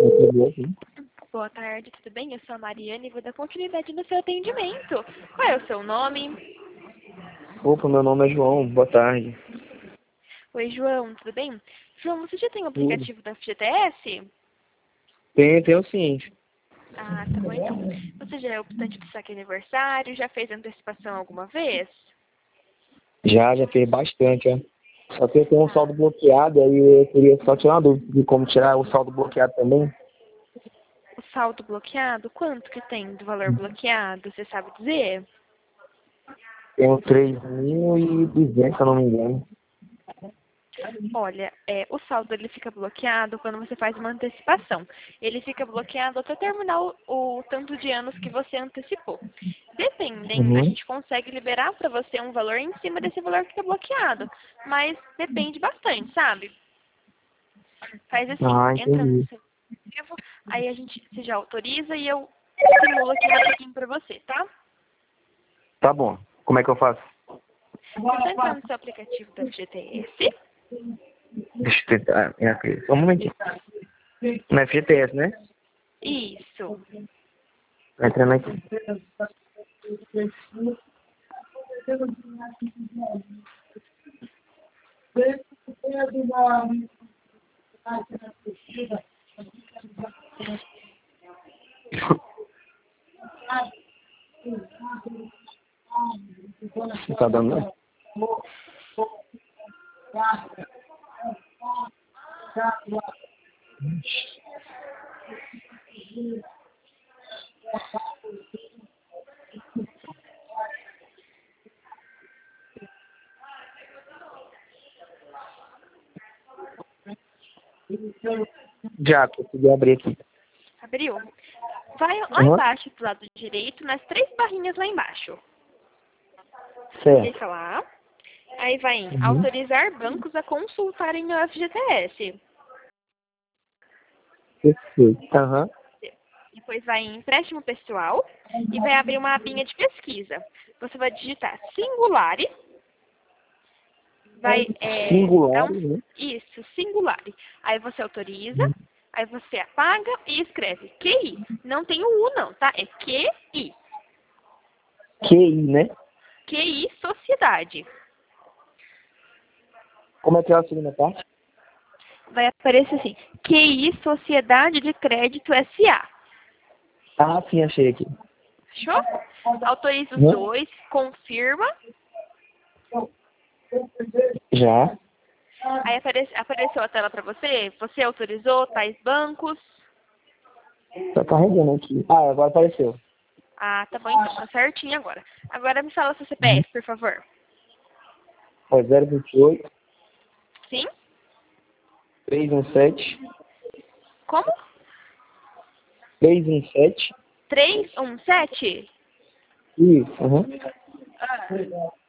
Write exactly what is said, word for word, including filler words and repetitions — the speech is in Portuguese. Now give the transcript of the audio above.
Boa tarde, tudo bem? Eu sou a Mariana e vou dar continuidade no seu atendimento. Qual é o seu nome? Opa, meu nome é João, boa tarde. Oi, João, tudo bem? João, você já tem o Tudo. aplicativo da F G T S? Tenho, tenho sim. Ah, tá bom então. Você já é optante do saque aniversário? Já fez antecipação alguma vez? Já, já fiz bastante, ó. Só que eu tenho um Tá. saldo bloqueado, aí eu queria só tirar uma dúvida de como tirar o saldo bloqueado também. O saldo bloqueado, quanto que tem do valor bloqueado? Você sabe dizer? Tenho três mil e duzentos, se eu não me engano. Olha, é, o saldo ele fica bloqueado quando você faz uma antecipação. Ele fica bloqueado até terminar o, o tanto de anos que você antecipou. Dependendo, a Uhum. gente consegue liberar para você um valor em cima desse valor que está bloqueado. Mas depende bastante, sabe? Faz assim, Ah, entra no entendi. seu aplicativo, aí a gente se já autoriza e eu simulo aqui rapidinho para você, tá? Tá bom. Como é que eu faço? É só entrar no seu aplicativo da F G T S. Deixa eu tentar. É aqui. Só um momentinho. Na F G T S, né? Isso. Tá entrando aqui. Não tá dando, não? Já, consegui abrir aqui. Abriu? Vai lá Uhum. embaixo do lado direito, nas três barrinhas lá embaixo. Certo. Clica lá. Aí vai em Uhum. autorizar bancos a consultarem o F G T S. Perfeito. Aham. Depois vai em empréstimo pessoal e vai abrir uma abinha de pesquisa. Você vai digitar Singulari. Vai é, dar Singular, um... né? Isso, Singulari. Aí você autoriza. Aí você apaga e escreve Q I. Não tem o U não, tá? É Q I. Q I, né? Q I Sociedade. Como é que é a segunda parte? Vai aparecer assim, Q I Sociedade de Crédito S A. Ah, sim, achei aqui. Fechou? Autoriza os Uhum. dois, confirma. Já. Aí aparece, apareceu a tela para você. Você autorizou tais bancos. Tá carregando aqui. Ah, agora apareceu. Ah, tá bom então. Tá certinho agora. Agora me fala seu Uhum. C P F, por favor. É zero vinte e oito, Sim? trezentos e dezessete, Como? trezentos e dezessete. três um sete? Isso. Uhum. Ah.